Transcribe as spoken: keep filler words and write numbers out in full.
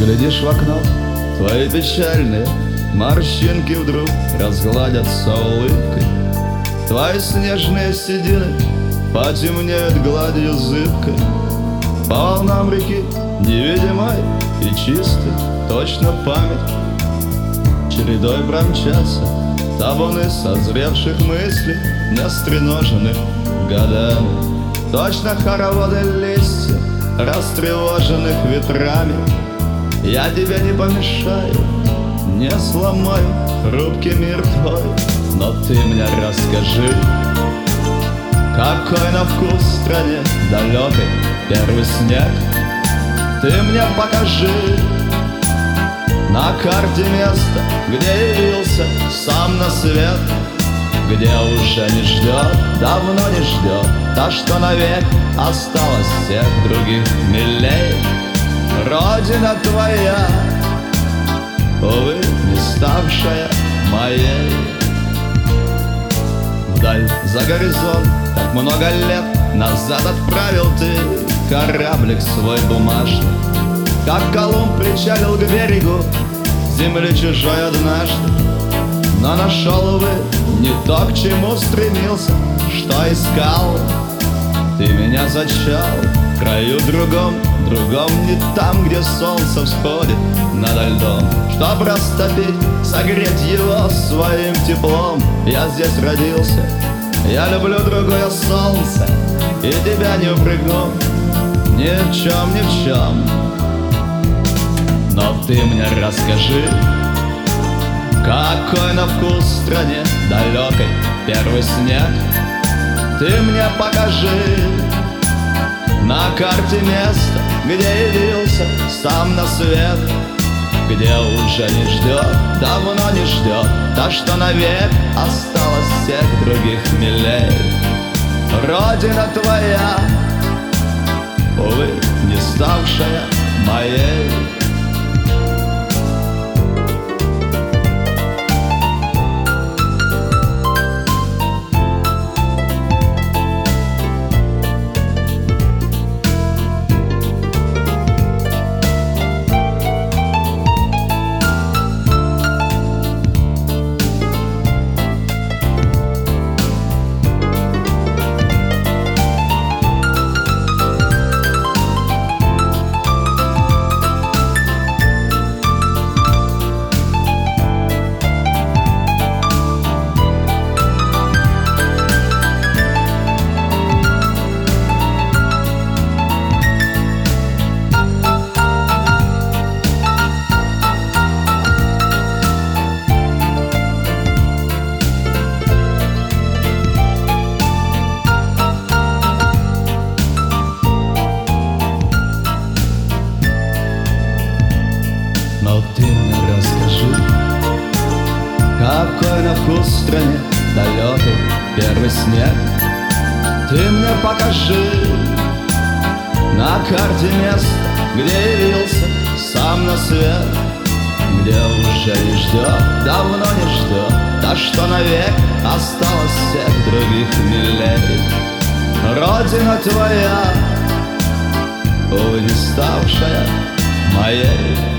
глядишь в окно, твои печальные морщинки вдруг разгладятся улыбкой. Твои снежные седины потемнеют гладью зыбкой. По волнам реки невидимой и чистой точно память чередой промчатся табуны созревших мыслей, не стреноженных годами. Точно хороводы листья, растревоженных ветрами. Я тебе не помешаю, не сломаю хрупкий мир твой, но ты мне расскажи, какой на вкус в стране далекой первый снег. Ты мне покажи на карте место, где явился сам на свет, где уже не ждет, давно не ждет та, что навек осталась всех других милей. Родина твоя, увы, не ставшая моей. Вдаль за горизонт так много лет назад отправил ты кораблик свой бумажный, как Колумб причалил к берегу земли чужой однажды. Но нашел, увы, не то, к чему стремился, что искал. Ты меня зачал в краю другом, другом, не там, где солнце всходит над льдом. Чтоб растопить, согреть его своим теплом, я здесь родился, я люблю другое солнце, и тебя не упрекну ни в чем, ни в чем. Но ты мне расскажи, какой на вкус в стране далекой первый снег. Ты мне покажи на карте место, где явился сам на свет, где уже не ждет, давно не ждет та, что навек осталась всех других милей. Родина твоя, увы, не ставшая моей. Но ты мне расскажи, какой на вкус в стране далекой первый снег. Ты мне покажи на карте место, где явился сам на свет, где уже не ждет, давно не ждет та, что навек осталась всех других милей. Родина твоя, увы, не ставшая моей.